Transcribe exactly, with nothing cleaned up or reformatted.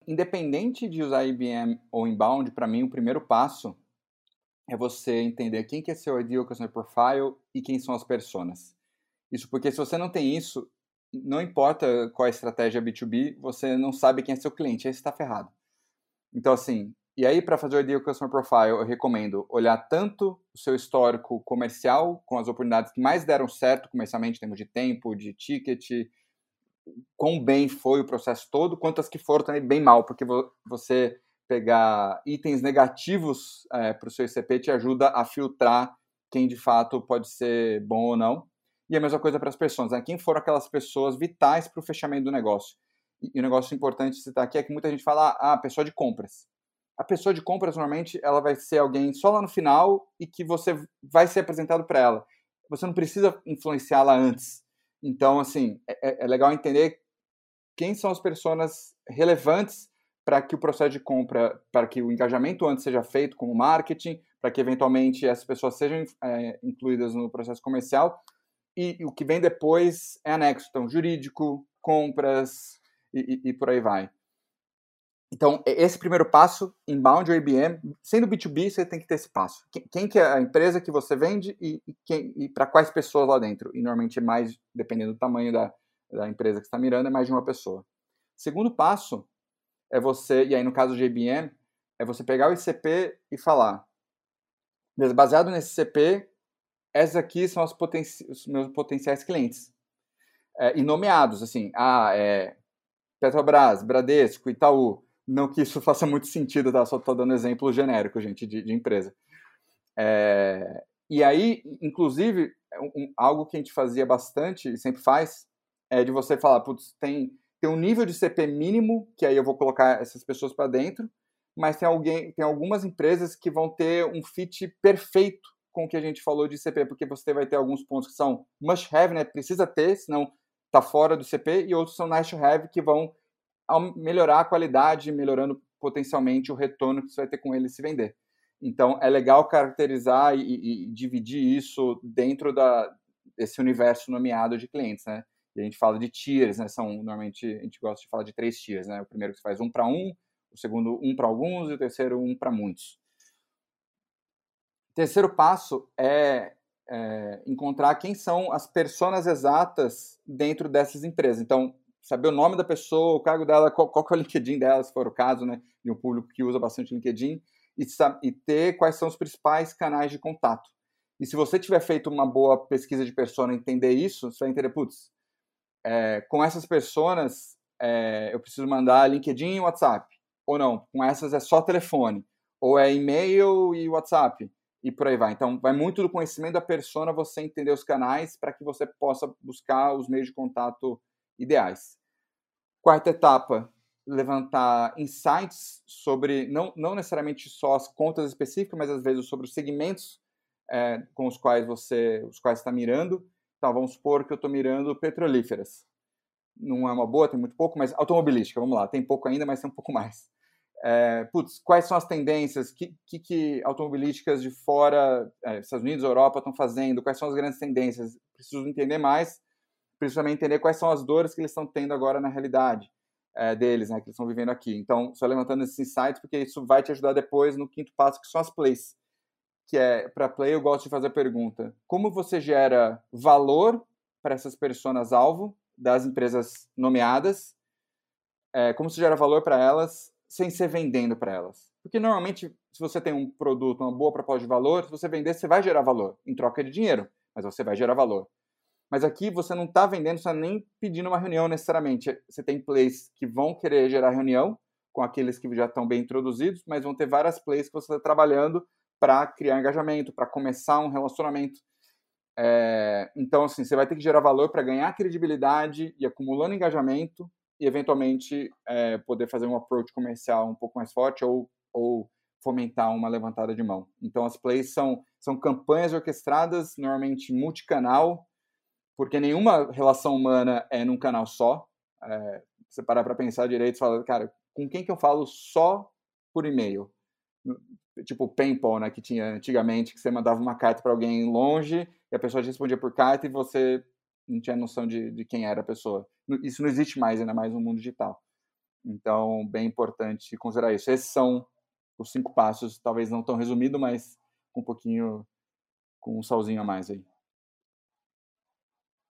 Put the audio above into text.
independente de usar I B M ou Inbound, para mim o primeiro passo é você entender quem que é seu Ideal Customer Profile e quem são as personas. Isso porque se você não tem isso, não importa qual é a estratégia B dois B, você não sabe quem é seu cliente, aí você está ferrado. Então, assim, e aí para fazer o Ideal Customer Profile, eu recomendo olhar tanto o seu histórico comercial, com as oportunidades que mais deram certo comercialmente, em termos de tempo, de ticket, quão bem foi o processo todo, quanto as que foram também bem mal, porque você pegar itens negativos é, para o seu I C P te ajuda a filtrar quem de fato pode ser bom ou não. E a mesma coisa para as pessoas, né? Quem foram aquelas pessoas vitais para o fechamento do negócio. E, e um negócio importante de citar aqui é que muita gente fala, ah, a pessoa de compras. A pessoa de compras, normalmente, ela vai ser alguém só lá no final e que você vai ser apresentado para ela. Você não precisa influenciá-la antes. Então, assim, é, é legal entender quem são as pessoas relevantes para que o processo de compra, para que o engajamento antes seja feito com o marketing, para que eventualmente essas pessoas sejam é, incluídas no processo comercial, e, e o que vem depois é anexo, então jurídico, compras e, e, e por aí vai. Então, esse primeiro passo, inbound ou I B M, sendo B dois B, você tem que ter esse passo. Quem, quem que é a empresa que você vende e, e, quem, e para quais pessoas lá dentro? E normalmente é mais, dependendo do tamanho da, da empresa que você está mirando, é mais de uma pessoa. Segundo passo é você, e aí no caso de I B M, é você pegar o I C P e falar, baseado nesse I C P, esses aqui são os, poten os meus potenciais clientes. É, e nomeados, assim, ah, é Petrobras, Bradesco, Itaú. Não que isso faça muito sentido, tá? Só estou dando exemplo genérico, gente, de, de empresa. É, e aí, inclusive, um, algo que a gente fazia bastante, e sempre faz, é de você falar, putz, tem, tem um nível de C P mínimo, que aí eu vou colocar essas pessoas para dentro, mas tem, alguém, tem algumas empresas que vão ter um fit perfeito com o que a gente falou de C P, porque você vai ter alguns pontos que são must have, né? Precisa ter, senão tá fora do C P, e outros são nice to have, que vão melhorar a qualidade, melhorando potencialmente o retorno que você vai ter com ele se vender. Então, é legal caracterizar e, e, e dividir isso dentro da, desse universo nomeado de clientes, né? E a gente fala de tiers, né? São, normalmente, a gente gosta de falar de três tiers, né? O primeiro que você faz um para um, o segundo um para alguns e o terceiro um para muitos. O terceiro passo é, é encontrar quem são as personas exatas dentro dessas empresas. Então, saber o nome da pessoa, o cargo dela, qual, qual que é o LinkedIn dela, se for o caso, né, de um público que usa bastante LinkedIn, e, e ter quais são os principais canais de contato. E se você tiver feito uma boa pesquisa de persona e entender isso, você vai entender, putz, é, com essas personas, é, eu preciso mandar LinkedIn e WhatsApp. Ou não, com essas é só telefone. Ou é e-mail e WhatsApp. E por aí vai. Então, vai muito do conhecimento da persona, você entender os canais para que você possa buscar os meios de contato ideais. Quarta etapa, levantar insights sobre, não, não necessariamente só as contas específicas, mas às vezes sobre os segmentos é, com os quais você os quais está mirando. Então, vamos supor que eu estou mirando petrolíferas. Não é uma boa, tem muito pouco, mas automobilística, vamos lá, tem pouco ainda, mas tem um pouco mais. É, putz, quais são as tendências, que, que, que automobilísticas de fora, é, Estados Unidos, Europa estão fazendo, quais são as grandes tendências? Preciso entender mais, preciso também entender quais são as dores que eles estão tendo agora na realidade é, deles, né, que eles estão vivendo aqui. Então, só levantando esses insights, porque isso vai te ajudar depois no quinto passo, que são as plays. Que é, para play, eu gosto de fazer a pergunta, como você gera valor para essas personas-alvo das empresas nomeadas, é, como você gera valor para elas, sem ser vendendo para elas. Porque normalmente, se você tem um produto, uma boa proposta de valor, se você vender, você vai gerar valor em troca de dinheiro, mas você vai gerar valor. Mas aqui você não está vendendo, você está nem pedindo uma reunião necessariamente. Você tem plays que vão querer gerar reunião com aqueles que já estão bem introduzidos, mas vão ter várias plays que você está trabalhando para criar engajamento, para começar um relacionamento. É, então, assim, você vai ter que gerar valor para ganhar credibilidade e acumulando engajamento e, eventualmente, é, poder fazer um approach comercial um pouco mais forte ou, ou fomentar uma levantada de mão. Então, as plays são, são campanhas orquestradas, normalmente multicanal, porque nenhuma relação humana é num canal só. É, você parar para pensar direito e falar, cara, com quem que eu falo só por e-mail? Tipo o PayPal, né, que tinha antigamente, que você mandava uma carta para alguém longe e a pessoa te respondia por carta e você não tinha noção de, de quem era a pessoa. Isso não existe mais, ainda mais no mundo digital. Então, bem importante considerar isso. Esses são os cinco passos, talvez não tão resumido, mas com um pouquinho com um salzinho a mais aí.